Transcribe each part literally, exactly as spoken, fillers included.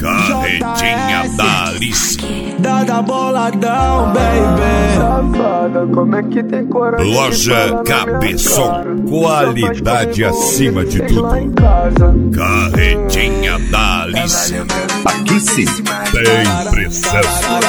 Carretinha da Alice. Dada boladão, baby. Safada, como é que tem coragem? Loja Cabeção, qualidade acima de tudo. Carretinha da Alice. Aqui sim tem pressão.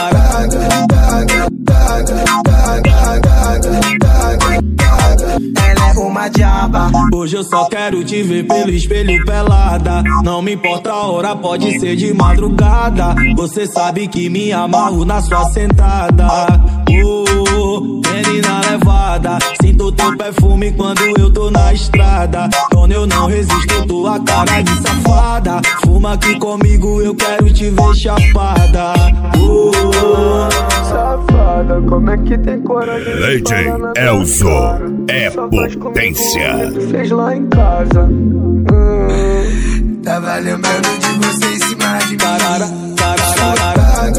Ela é uma diaba. Hoje eu só quero te ver pelo espelho pelada. Não me importa a hora, pode ser de madrugada. Você sabe que me amarro na sua sentada. Oh, menina levada, sinto teu perfume quando eu tô na estrada. Quando eu não resisto, tua cara de safada. Fuma aqui comigo, eu quero te ver chapada. Oh, safada, como é que tem coragem? D J Elzo é potência. Fez lá em casa. Hum. Tava lembrando de você em cima de tarara, tarara.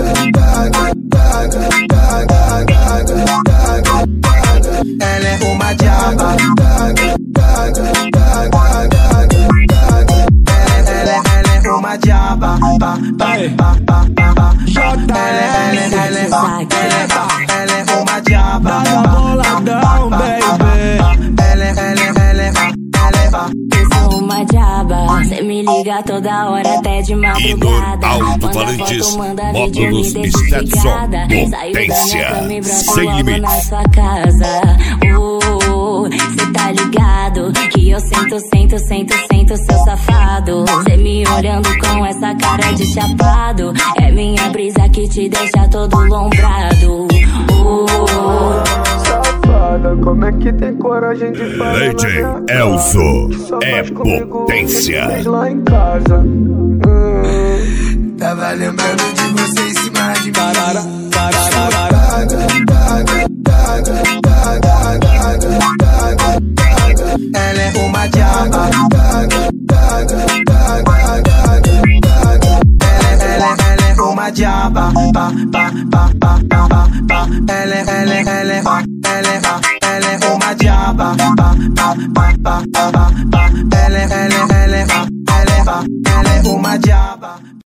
Ela é uma diaba. Ela, ela é uma diaba. Ela é uma diaba. Dá boladão, baby. Ela, ela, ela, ela. Eu sou uma diaba, cê me liga toda hora até de madrugada. Alto Valentes, módulos Stetson, potência, sem limites. Na casa. Oh, cê tá ligado que eu sento, sento, sento, sento seu safado. Cê me olhando com essa cara de chapado. É minha brisa que te deixa todo lombrado. Oh, safada, como é que tem coragem de falar? D J Elzo é potência. Fez lá em casa. Hum. Tava lembrando de você em cima de tarara, tarara. Ela é uma diaba. Ela, ela, ela é uma diaba. Pa, pa, pa, pa, pa, pa. Ela, ela, ela, ela, ela é uma diaba. Pa, pa, pa, pa, pa, pa. Ela, ela, ela, ela, ela